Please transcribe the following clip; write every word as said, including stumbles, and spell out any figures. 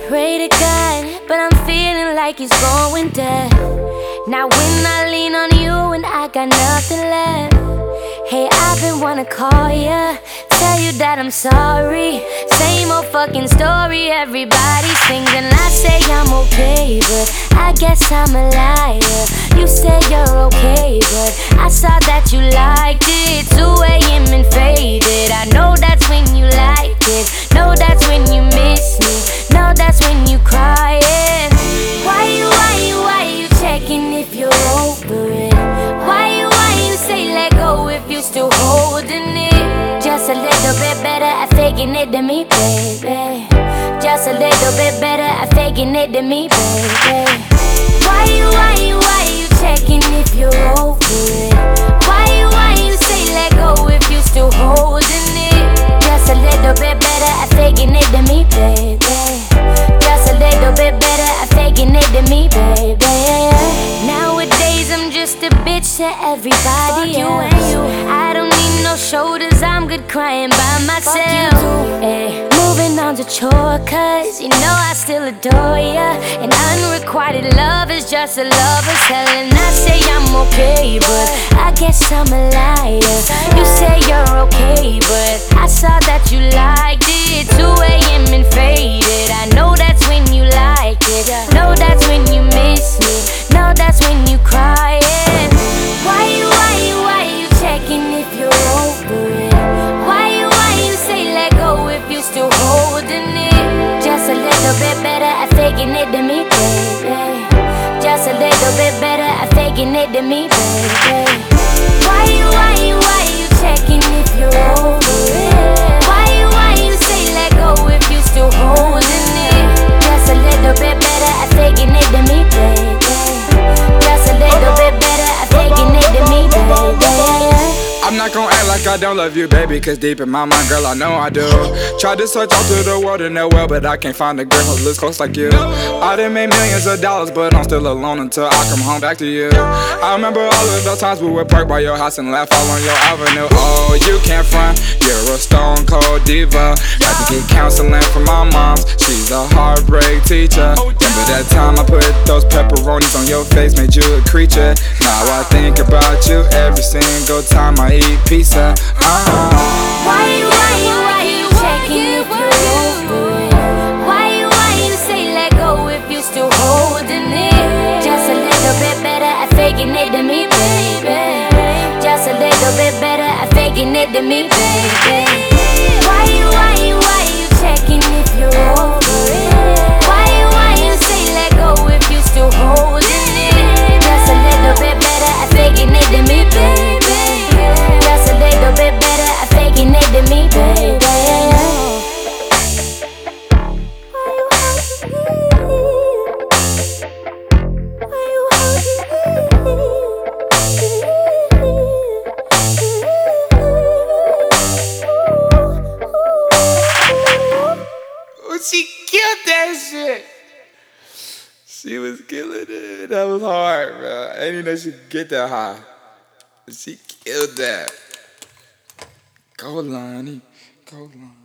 Pray to God, but I'm feeling like it's going down. Now when I lean on you and I got nothing left. Hey, I've been wanna call ya, tell you that I'm sorry. Same old fucking story, everybody sings and I say I'm okay, but I guess I'm a liar. You say you're okay, but I saw that you liked it. two A M and faded, I know that's when you like it. Know that's when you miss me, know that's when you crying. Why you, why you, why you checking if you're over it? Why you, why you say let go if you still holding it? Just a little bit better at faking it than me, baby. Just a little bit better at faking it than me, baby. Why you, why you, why you checking if you're over it? Why you, why you say let go if you still holding it? Just a little bit better at faking it than me, baby. Just a little bit better at faking it than me, baby. Nowadays I'm just a bitch to everybody else. I don't need no shoulders, I'm good crying by myself. Ay, moving on to chore, cause you know I still adore ya. And unrequited love is just a lover's hell. And I say I'm okay, but I guess I'm a liar. You say you're okay, but I saw that you liked it. two A M and faded, I know that's when you like it. Know that's when you miss me, know that's when you crying. Why you, why you, why you checking if you're over it? Why you, why you say let go if you still holding it? Just a little bit better at faking it than me, baby. Just a little bit better at faking it than me, baby. Why you, why you, why you checking if you're over it? Why you, why you say let go if you still holding it? Just a little bit better at faking it than me, baby. Just a little bit better at faking it than me, baby. I'm not gon' act like I don't love you, baby, cause deep in my mind, girl, I know I do. Tried to search all through the world in that well, but I can't find a girl who looks close like you. I done made millions of dollars, but I'm still alone until I come home back to you. I remember all of those times we would park by your house and laugh all on your avenue. Oh, you can't front, you're a stone cold diva. Had to get counseling from my mom's, she's a heartbreak teacher. Remember that time I put those pepperonis on your face, made you a creature. Now I think about you every single time I eat pizza. Uh-huh. Why you, why you, why you checking if you're over it? Why you, why you say let go if you still holding it? Just a little bit better at faking it than me, baby. Just a little bit better at faking it than me, baby. Why you, why you, why you checking if you're over it? Why you, why you say let go if you still holding it? Just a little bit better at faking it than me, baby. Just a little bit better at faking it than me, baby. Oh, she killed that shit. She was killing it. That was hard, bro. I didn't even know she could get that high. She killed that. Go, Lonnie. Go, Lonnie.